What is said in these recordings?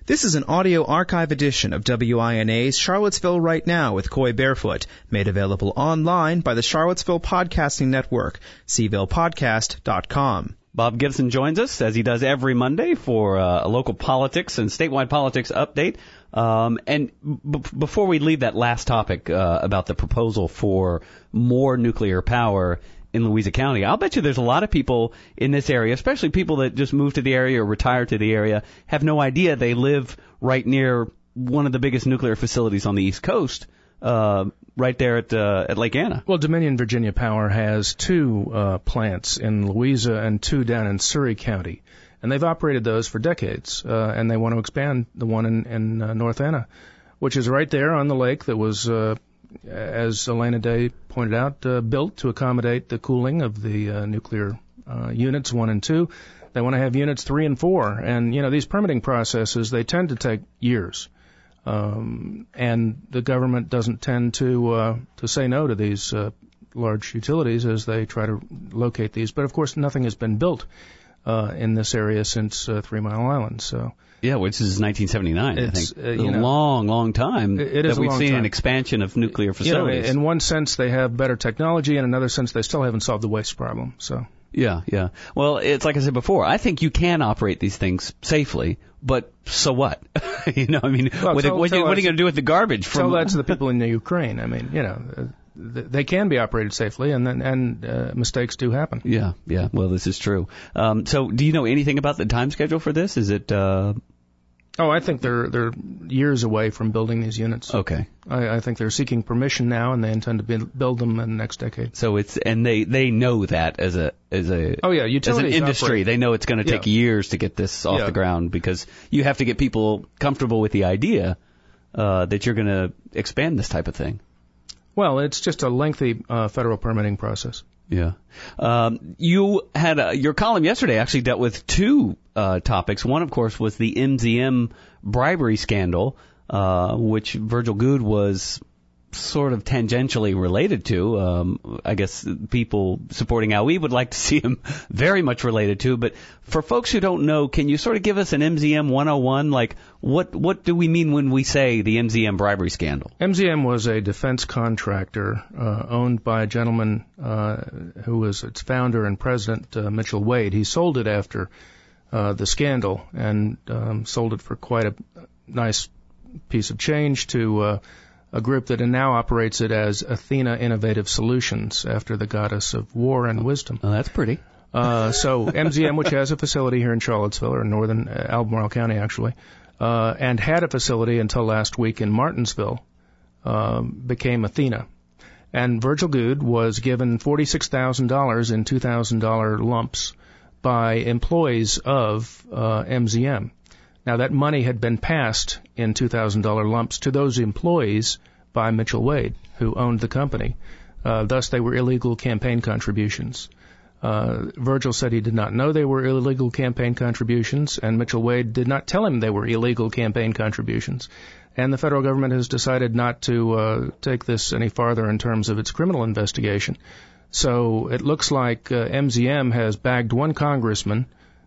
This is an audio archive edition of WINA's Charlottesville Right Now with Coy Barefoot, made available online by the Charlottesville Podcasting Network, cvillePodcast.com. Bob Gibson joins us, as he does every Monday, for a local politics and statewide politics update. Before we leave that last topic about the proposal for more nuclear power in Louisa County, I'll bet you there's a lot of people in this area, especially people that just moved to the area or retired to the area, have no idea they live right near one of the biggest nuclear facilities on the East Coast, right there at Lake Anna. Well, Dominion Virginia Power has two plants in Louisa and two down in Surry County, and they've operated those for decades, and they want to expand the one in North Anna, which is right there on the lake that was, as Elena Day pointed out, built to accommodate the cooling of the nuclear units 1 and 2. They want to have units 3 and 4, and these permitting processes, they tend to take years. And the government doesn't tend to say no to these large utilities as they try to locate these. But of course, nothing has been built in this area since 3 Mile Island. So yeah, which is 1979. I think a long time that we've seen an expansion of nuclear facilities. In one sense, they have better technology. In another sense, they still haven't solved the waste problem. So. Yeah. Well, it's like I said before, I think you can operate these things safely, but so what? What are you going to do with the garbage? Tell that to the people in the Ukraine. I mean, they can be operated safely, and mistakes do happen. Yeah. Well, this is true. So do you know anything about the time schedule for this? Is it... I think they're years away from building these units. Okay. I think they're seeking permission now, and they intend to build them in the next decade. So they know that as an industry, they know it's going to take years to get this off the ground, because you have to get people comfortable with the idea that you're going to expand this type of thing. Well, it's just a lengthy federal permitting process. Yeah. You had your column yesterday actually dealt with two topics. One, of course, was the MZM bribery scandal, which Virgil Goode was sort of tangentially related to. I guess people supporting Al Weed would like to see him very much related to. But for folks who don't know, can you sort of give us an MZM 101? Like, what do we mean when we say the MZM bribery scandal? MZM was a defense contractor owned by a gentleman who was its founder and president, Mitchell Wade. He sold it after the scandal and sold it for quite a nice piece of change to a group that now operates it as Athena Innovative Solutions, after the goddess of war and wisdom. Oh, that's pretty. So MZM, which has a facility here in Charlottesville, or northern Albemarle County, actually, and had a facility until last week in Martinsville, became Athena. And Virgil Goode was given $46,000 in $2,000 lumps by employees of MZM. Now, that money had been passed in $2,000 lumps to those employees by Mitchell Wade, who owned the company. Thus, they were illegal campaign contributions. Virgil said he did not know they were illegal campaign contributions, and Mitchell Wade did not tell him they were illegal campaign contributions. And the federal government has decided not to take this any farther in terms of its criminal investigation. So it looks like MZM has bagged one congressman,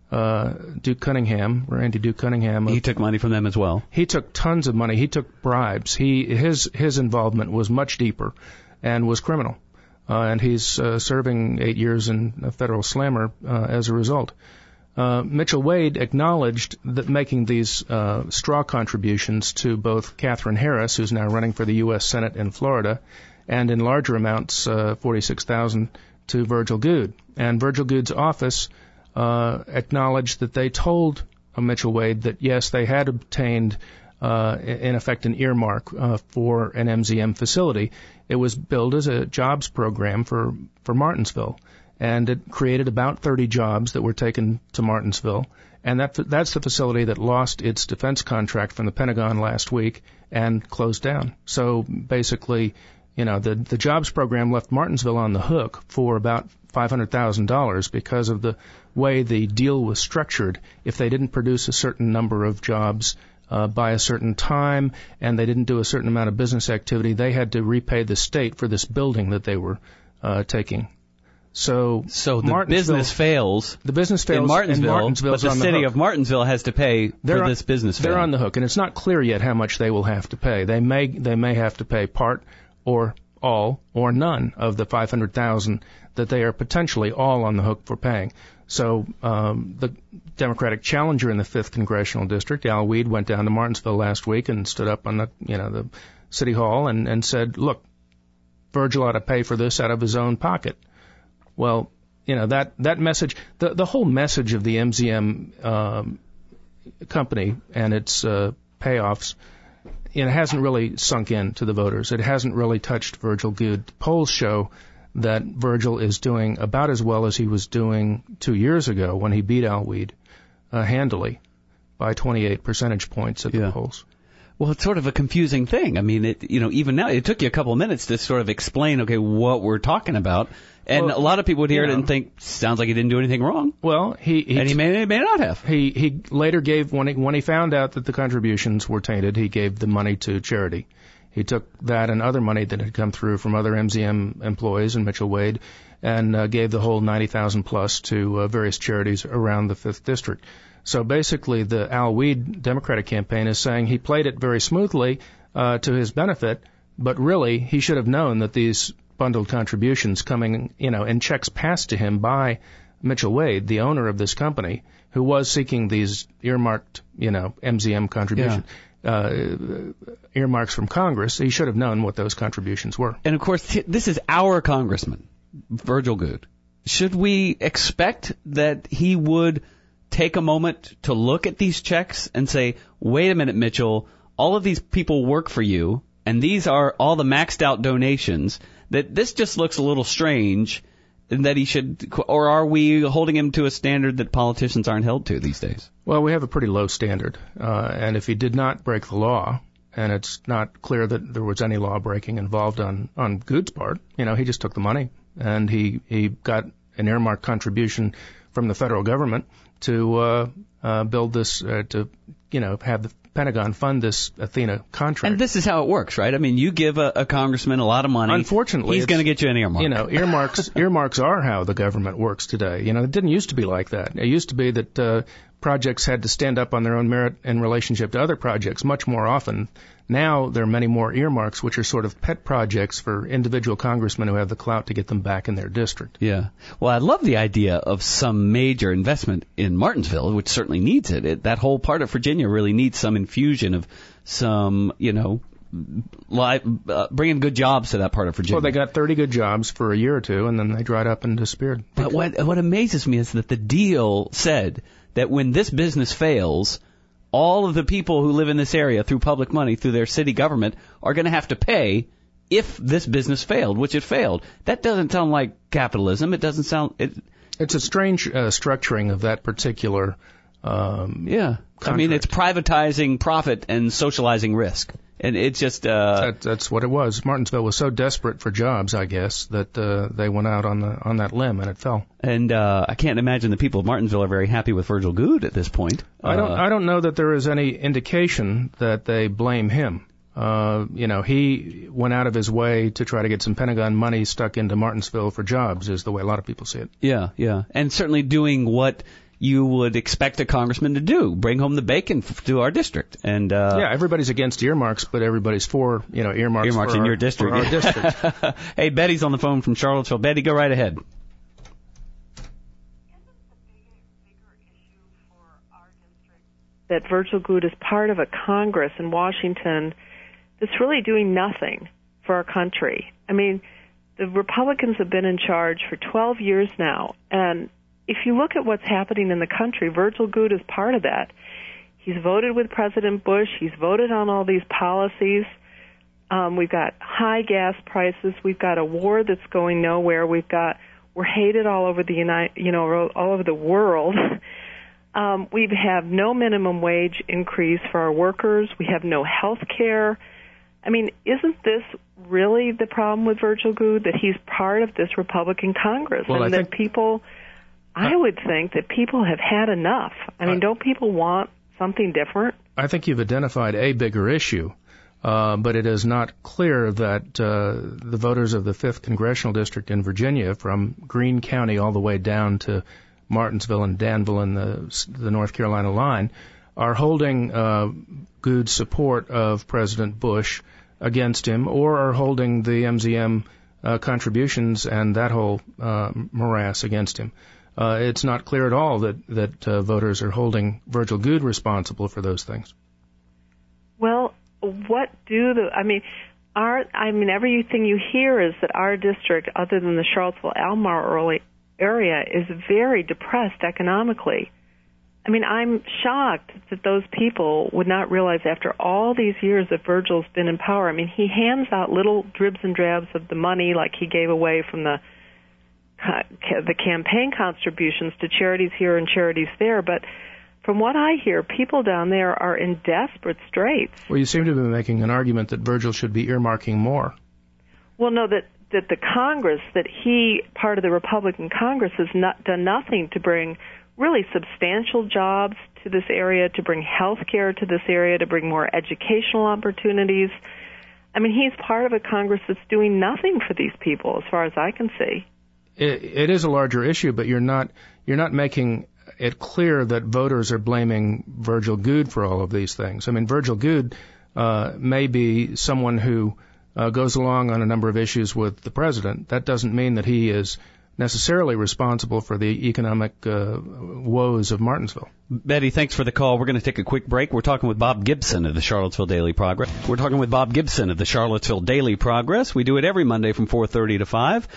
Duke Cunningham, Randy Duke Cunningham. He took money from them as well. He took tons of money. He took bribes. His involvement was much deeper and was criminal. And he's serving 8 years in a federal slammer as a result. Mitchell Wade acknowledged that making these straw contributions to both Katherine Harris, who's now running for the U.S. Senate in Florida, and in larger amounts, $46,000 to Virgil Goode. And Virgil Goode's office acknowledged that they told Mitchell Wade that, yes, they had obtained, in effect, an earmark for an MZM facility. It was billed as a jobs program for Martinsville, and it created about 30 jobs that were taken to Martinsville. And that's the facility that lost its defense contract from the Pentagon last week and closed down. So basically, the jobs program left Martinsville on the hook for about $500,000 because of the way the deal was structured. If they didn't produce a certain number of jobs by a certain time and they didn't do a certain amount of business activity, they had to repay the state for this building that they were taking. So the business fails. The business fails in Martinsville, but the city of Martinsville has to pay for this business fail. They're on the hook, and it's not clear yet how much they will have to pay. They may have to pay part or all or none of the $500,000 that they are potentially all on the hook for paying. So the Democratic challenger in the 5th Congressional District, Al Weed, went down to Martinsville last week and stood up on the City Hall and said, look, Virgil ought to pay for this out of his own pocket. Well, that message, the whole message of the MZM company and its payoffs, it hasn't really sunk in to the voters. It hasn't really touched Virgil Goode. Polls show that Virgil is doing about as well as he was doing 2 years ago when he beat Al Weed handily by 28 percentage points at the polls. Well, it's sort of a confusing thing. I mean, even now, it took you a couple of minutes to sort of explain, okay, what we're talking about. And a lot of people would hear it and think, sounds like he didn't do anything wrong. Well, he may not have. He later gave, when he found out that the contributions were tainted, he gave the money to charity. He took that and other money that had come through from other MZM employees and Mitchell Wade and gave the whole $90,000 plus to various charities around the 5th District. So basically, the Al Weed Democratic campaign is saying he played it very smoothly to his benefit, but really he should have known that these bundled contributions coming, in checks passed to him by Mitchell Wade, the owner of this company, who was seeking these earmarked, MZM contributions. Earmarks from Congress, he should have known what those contributions were. And of course, this is our congressman, Virgil Goode. Should we expect that he would take a moment to look at these checks and say, wait a minute, Mitchell, all of these people work for you, and these are all the maxed out donations, that this just looks a little strange, and that he should, or are we holding him to a standard that politicians aren't held to these days? Well, we have a pretty low standard, and if he did not break the law, and it's not clear that there was any law breaking involved on Goode's part, he just took the money, and he got an earmarked contribution from the federal government to build this, have the Pentagon fund this Athena contract. And this is how it works, right? I mean, you give a congressman a lot of money. Unfortunately, he's going to get you an earmark. Earmarks are how the government works today. It didn't used to be like that. It used to be that projects had to stand up on their own merit in relationship to other projects much more often. Now there are many more earmarks, which are sort of pet projects for individual congressmen who have the clout to get them back in their district. Yeah. Well, I love the idea of some major investment in Martinsville, which certainly needs it. That whole part of Virginia really needs some infusion of some, bringing good jobs to that part of Virginia. Well, they got 30 good jobs for a year or two, and then they dried up and disappeared. But what amazes me is that the deal said that when this business fails, all of the people who live in this area through public money, through their city government, are going to have to pay if this business failed, which it failed. That doesn't sound like capitalism. It doesn't sound... It's a strange structuring of that particular contract. I mean, it's privatizing profit and socializing risk. And it's just... That's what it was. Martinsville was so desperate for jobs, I guess, that they went out on that limb and it fell. And I can't imagine the people of Martinsville are very happy with Virgil Goode at this point. I don't know that there is any indication that they blame him. He went out of his way to try to get some Pentagon money stuck into Martinsville for jobs, is the way a lot of people see it. Yeah. And certainly doing what you would expect a congressman to do, bring home the bacon to our district. And everybody's against earmarks, but everybody's for earmarks in your district. For our district. Hey, Betty's on the phone from Charlottesville. Betty, go right ahead. That Virgil Goode is part of a Congress in Washington that's really doing nothing for our country. I mean, the Republicans have been in charge for 12 years now, and if you look at what's happening in the country, Virgil Goode is part of that. He's voted with President Bush. He's voted on all these policies. We've got high gas prices. We've got a war that's going nowhere. We're hated all over all over the world. We have no minimum wage increase for our workers. We have no health care. I mean, isn't this really the problem with Virgil Goode, that he's part of this Republican Congress? Well, I would think that people have had enough. I mean, don't people want something different? I think you've identified a bigger issue. but it is not clear that the voters of the 5th Congressional District in Virginia, from Greene County all the way down to Martinsville and Danville and the North Carolina line, are holding Good's support of President Bush against him, or are holding the MZM contributions and that whole morass against him. It's not clear at all that voters are holding Virgil Goode responsible for those things. Well, what do everything you hear is that our district, other than the Charlottesville-Albemarle area, is very depressed economically. I mean, I'm shocked that those people would not realize after all these years that Virgil's been in power. I mean, he hands out little dribs and drabs of the money, like he gave away from the campaign contributions to charities here and charities there, but from what I hear, people down there are in desperate straits. Well, you seem to be making an argument that Virgil should be earmarking more. Well, no, that the Congress, that he, part of the Republican Congress, has not done nothing to bring really substantial jobs to this area, to bring health care to this area, to bring more educational opportunities. I mean, he's part of a Congress that's doing nothing for these people, as far as I can see. It is a larger issue, but you're not making it clear that voters are blaming Virgil Goode for all of these things. I mean, Virgil Goode may be someone who goes along on a number of issues with the president. That doesn't mean that he is necessarily responsible for the economic woes of Martinsville. Betty, thanks for the call. We're going to take a quick break. We're talking with Bob Gibson of the Charlottesville Daily Progress. We do it every Monday from 4:30 to 5.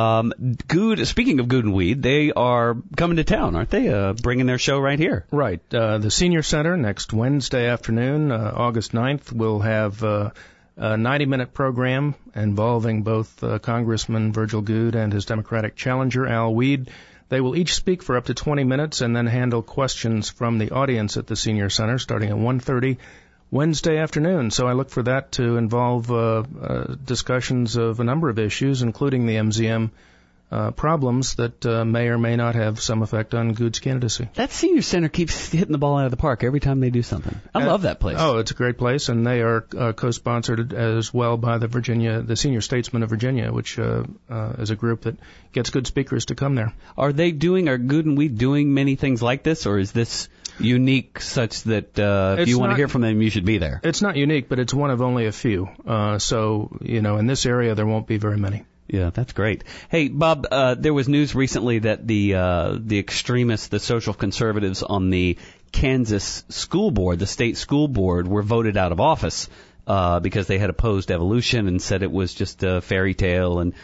Goode, speaking of Goode and Weed, they are coming to town, aren't they? Bringing their show right here. Right. The Senior Center next Wednesday afternoon, August 9th, will have a 90-minute program involving both Congressman Virgil Goode and his Democratic challenger, Al Weed. They will each speak for up to 20 minutes and then handle questions from the audience at the Senior Center starting at 1:30 Wednesday afternoon. So I look for that to involve discussions of a number of issues, including the MZM problems that may or may not have some effect on Goode's candidacy. That Senior Center keeps hitting the ball out of the park every time they do something. I love that place. Oh, it's a great place, and they are co-sponsored as well by the Senior Statesmen of Virginia, which is a group that gets good speakers to come there. Are Goode and Weed doing many things like this, or is this unique such that if you want to hear from them, you should be there? It's not unique, but it's one of only a few. So, in this area, there won't be very many. Yeah, that's great. Hey, Bob, there was news recently that the extremists, the social conservatives on the Kansas school board, the state school board, were voted out of office because they had opposed evolution and said it was just a fairy tale, and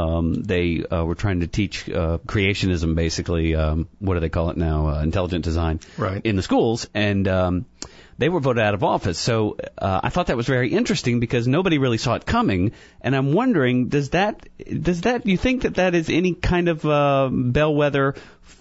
they were trying to teach creationism, basically. What do they call it now? Intelligent design, right, in the schools, and they were voted out of office. So I thought that was very interesting because nobody really saw it coming. And I'm wondering, does that you think that is any kind of bellwether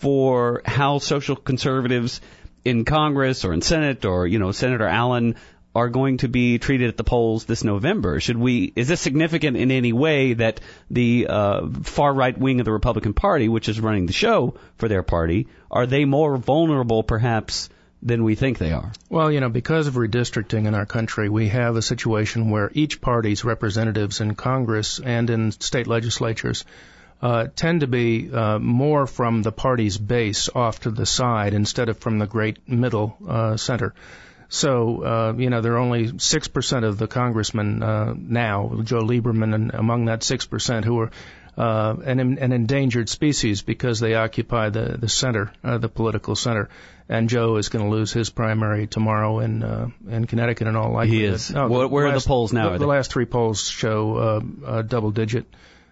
for how social conservatives in Congress or in Senate or, Senator Allen are going to be treated at the polls this November? Is this significant in any way that the far right wing of the Republican Party, which is running the show for their party, are they more vulnerable perhaps than we think they are? Well, because of redistricting in our country, we have a situation where each party's representatives in Congress and in state legislatures tend to be more from the party's base off to the side instead of from the great middle center. So, there are only 6% of the congressmen now, Joe Lieberman, and among that 6% who are an endangered species because they occupy the center, the political center. And Joe is going to lose his primary tomorrow in Connecticut in all likelihood. He is. Where are the polls now? The last three polls show double-digit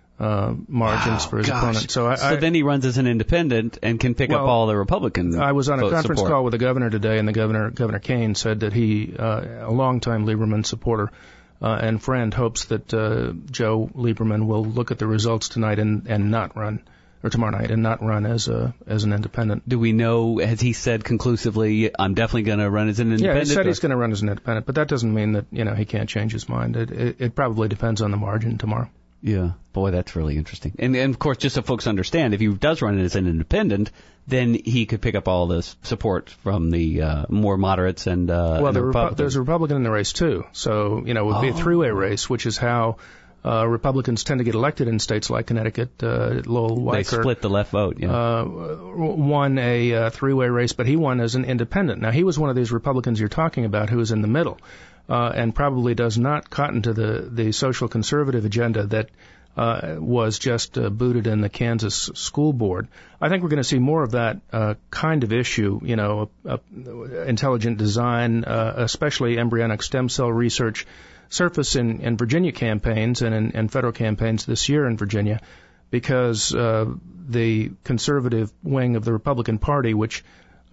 margins for his opponent. So then he runs as an independent and can pick up all the Republican I was on a conference support. call with the governor today, and the Governor Kane said that he, a longtime Lieberman supporter and friend, hopes that Joe Lieberman will look at the results tonight and not run, or tomorrow night, and not run as an independent. Do we know, has he said conclusively, I'm definitely going to run as an independent? Yeah, he said he's going to run as an independent, but that doesn't mean that, he can't change his mind. It probably depends on the margin tomorrow. Yeah. Boy, that's really interesting. And of course, just so folks understand, if he does run as an independent, then he could pick up all this support from the more moderates and there's a Republican in the race, too. So, it would be a three-way race, which is how Republicans tend to get elected in states like Connecticut. Lowell Weicker. They split the left vote, yeah. Won a three-way race, but he won as an independent. Now, he was one of these Republicans you're talking about who was in the middle. And probably does not cotton to the social conservative agenda that was just booted in the Kansas school board. I think we're going to see more of that kind of issue, intelligent design, especially embryonic stem cell research, surface in Virginia campaigns and in federal campaigns this year in Virginia, because the conservative wing of the Republican Party, which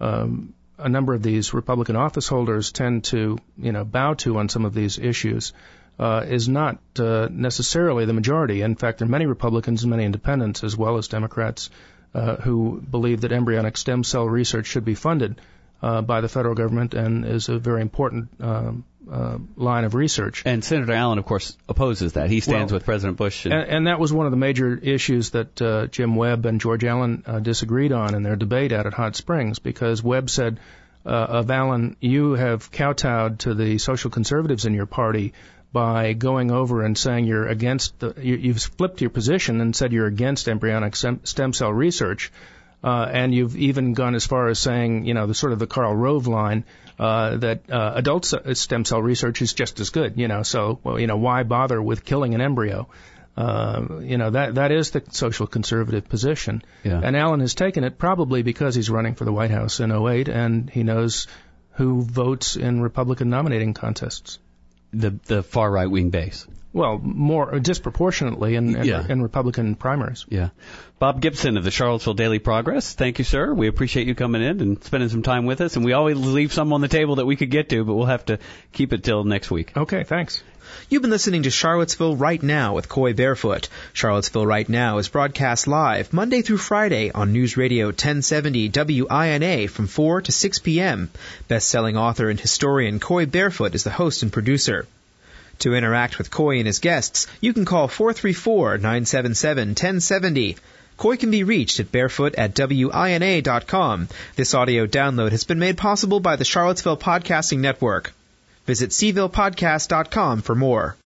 a number of these Republican office holders tend to, bow to on some of these issues, is not necessarily the majority. In fact, there are many Republicans and many independents, as well as Democrats, who believe that embryonic stem cell research should be funded by the federal government and is a very important line of research. And Senator Allen, of course, opposes that. He stands with President Bush. And that was one of the major issues that Jim Webb and George Allen disagreed on in their debate out at Hot Springs, because Webb said of Allen, you have kowtowed to the social conservatives in your party by going over and saying you're against you've flipped your position and said you're against embryonic stem cell research. And you've even gone as far as saying, the sort of the Karl Rove line, that adult stem cell research is just as good, so, why bother with killing an embryo? That is the social conservative position. Yeah. And Allen has taken it probably because he's running for the White House in 2008, and he knows who votes in Republican nominating contests. The far right-wing base. Well, more disproportionately in Republican primaries. Yeah. Bob Gibson of the Charlottesville Daily Progress. Thank you, sir. We appreciate you coming in and spending some time with us. And we always leave some on the table that we could get to, but we'll have to keep it till next week. Okay, thanks. You've been listening to Charlottesville Right Now with Coy Barefoot. Charlottesville Right Now is broadcast live Monday through Friday on News Radio 1070 WINA from 4 to 6 p.m. Best-selling author and historian Coy Barefoot is the host and producer. To interact with Coy and his guests, you can call 434-977-1070. Coy can be reached at barefoot@wina.com. This audio download has been made possible by the Charlottesville Podcasting Network. Visit cvillepodcast.com for more.